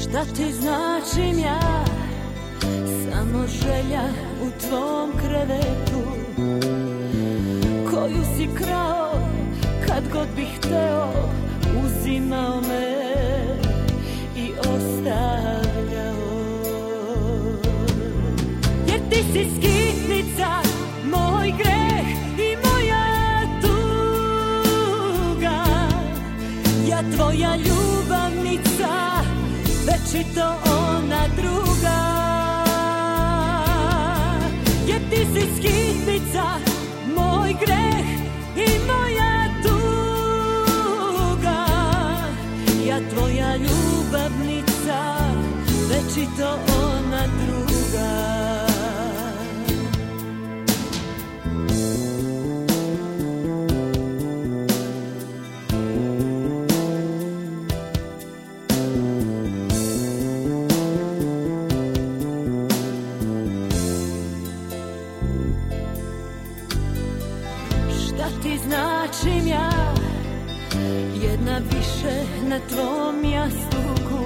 Šta ti značim ja, samo želja u tvom krevetu, koju si krao kad god bih hteo, uzimao me i ostavljao. Jer ti si skitnica, moj greh i moja tuga, ja tvoja ljubavnica, večito ona druga. Jer ti si skitnica, moj greh i moja tuga, ja tvoja ljubavnica, večito ona druga. Značim ja, jedna više na tvom jastuku,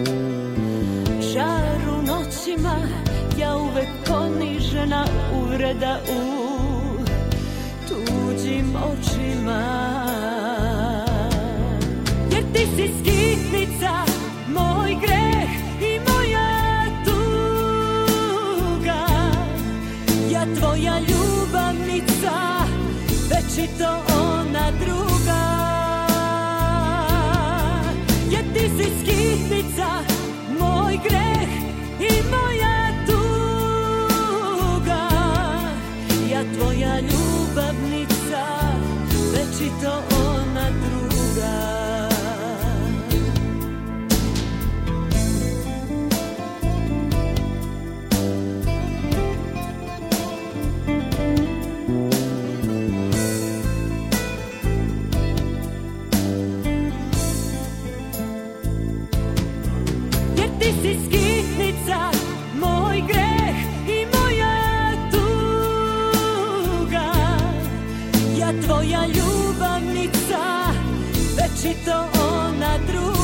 žar u noćima, ja uvek ponižena, uvreda u tuđim očima. Jer ti si skitnica, moj greh i moja tuga, ja tvoja ljubavnica, večito ona druga. Jer ti si skitnica, moj greh i moja tuga, ja tvoja ljubavnica, večito ona druga. Ti si skitnica, moj greh i moja tuga, ja tvoja ljubavnica, večito ona druga.